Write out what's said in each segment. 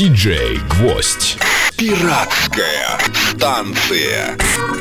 Диджей Гвоздь. Пиратская станция.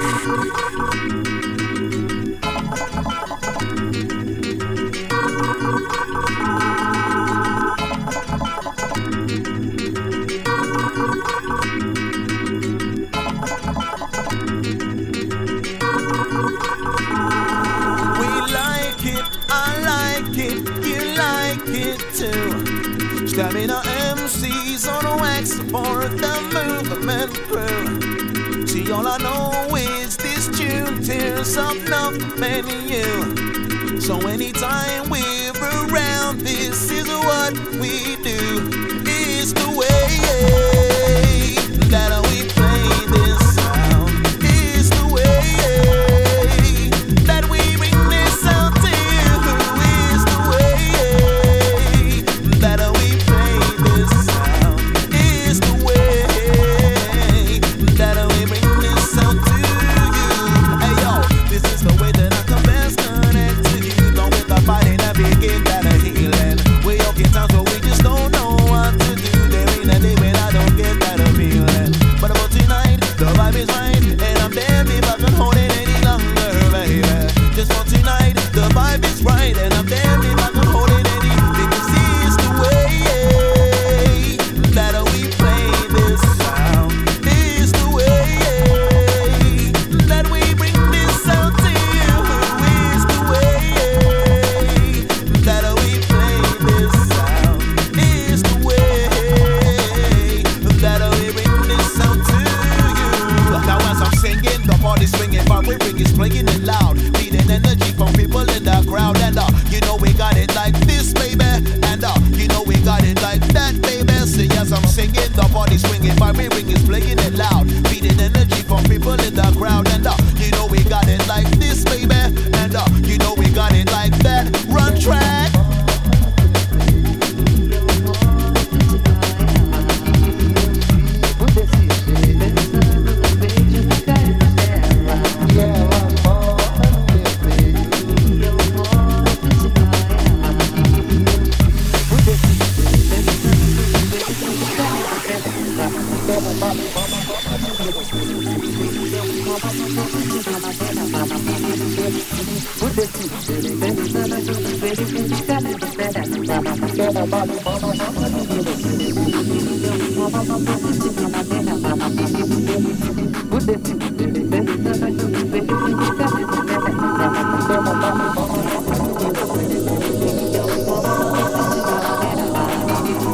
Stabbing our MCs on a wax for the movement crew. See, all I know is this tune tears up nothing and you. So anytime we're around, this is what we do. It's the way that we play this sound. It's the way that we bring this out to you. It's the way that we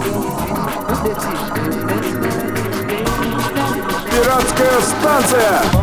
Пиратская станция.